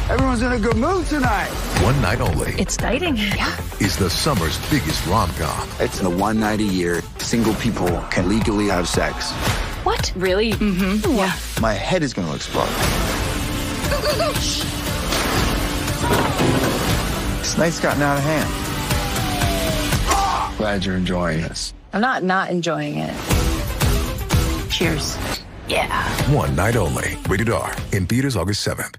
Everyone's in a good mood tonight. One night only. It's exciting. Yeah. Is the summer's biggest rom-com. It's the one night a year single people can legally have sex. What? Really? Mm-hmm. Yeah. My head is going to explode. This night's gotten out of hand. Glad you're enjoying this. I'm not enjoying it. Cheers. Yeah. One night only. Rated R. In theaters August 7th.